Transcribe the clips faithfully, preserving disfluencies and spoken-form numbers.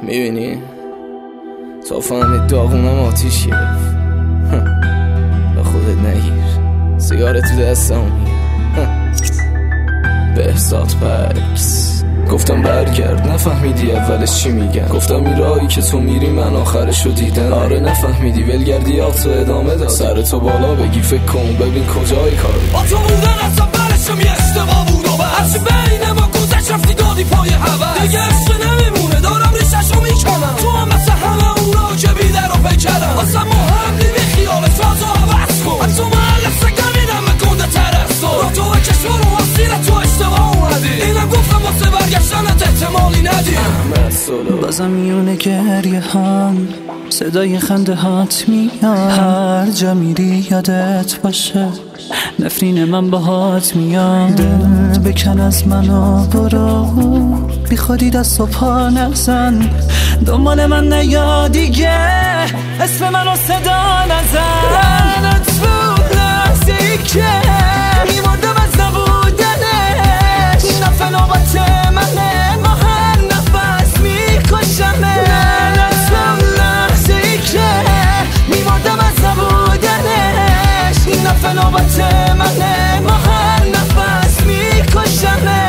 میبینی؟ تا فهمید داغونم آتیش گرفت. به خودت نگیر، سیگار تو دستم میگه. بهزاد پکس گفتم برگرد، نفهمیدی اولش چی میگن. گفتم این راهی که تو میری من آخرشو دیدم. آره نفهمیدی ولگردی آتو ادامه داد. سر تو بالا بگی فکر کن ببین کجای کار. با تو بودن اصلا برشم یه اشتباه بود و هرچی بین ما گذشت رفتی دادی پای هوا. دیگه عشق نمیمونه دارم ریششو میکنم. تو هم مثل همه اونا که بیدر رو بکرم. اصلا مهم نی بی خیالت فازو عوض کن. از تو محل سگمینم گنده ترستو را تو و کشور و وسیل تو اشتباه اومدی. اینم گفتم واسه برگشتنت احتمالی ندی. بازم میونه گریه هم صدای خنده هات میاد. هر جا میری یادت باشه نفرین من باهات میاد. دل بکن از منو برو بی خودی دست و پا نزن. دنبال من نیا دیگه اسم منو صدا نزن. بود لحظه‌ای که میمردم از نبودنش. این دفعه نوبت منه ما هر نفس میکشمه. لحظه‌ای که میمردم از نبودنش. این دفعه نوبت منه ما هر نفس میکشمه.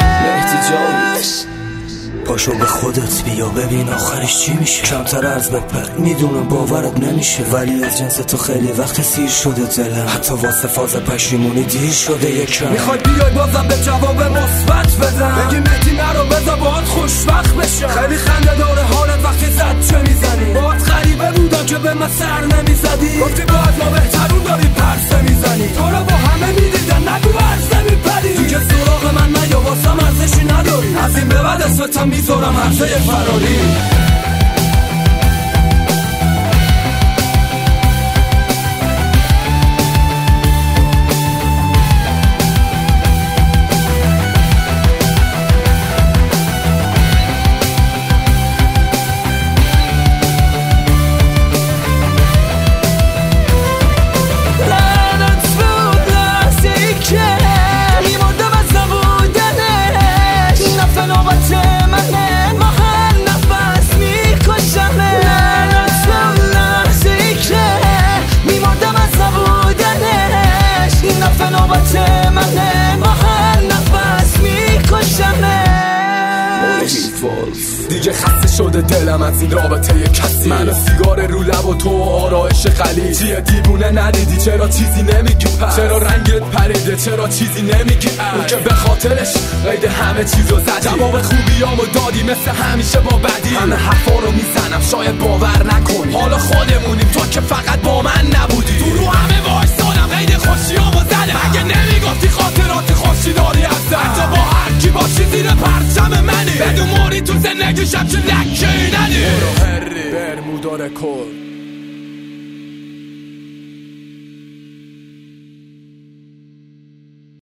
پاشو به خودت بیا ببین آخرش چی میشه. کمتر از بپر میدونم باورت نمیشه ولی از جنس تو خیلی وقت سیر شده دلم. حتی واسه فاز پشیمونی دیر شده یکم. میخوای بیای بازم به جواب مثبت بدم. بگی مهدی نرو بذار باهات خوشبخت بشم. خیلی خنده داره حالت وقتی زد چه میزنی. باهات غریبه بودم که به من سر نمیزدی. گفتی باید ما بهترون داری پرسه میزنی. تو رو با همه میدیدن نگو عرضه میپری. تو که سراغ من نیا واسم ارزشی نداری. از این به بعد اسمتم میذارم عرضه فراری. دیگه خسته شده دلم از این رابطه ی کسی. من و سیگار رو لب و تو و آرایش خلی. چیه دیوونه ندیدی چرا چیزی نمیگی پس. چرا رنگت پریده چرا چیزی نمیگی. اون که به خاطرش قید همه چیزو زدی. جواب خوبیامو دادی مثل همیشه با بدی. همه حرفا رو میزنم شاید باور نکنی. حالا خودمونیم تو که فقط با من نبودی. تو رو همه وایسادم قید خوشیامو زدم. اگه نمیگفتی خاطرات خوشی داری هستم. حتی با هر کی باشی زیر پرچم منی. بدون موری تو زندگی شب چه لکی ندی. برمودا رکورد.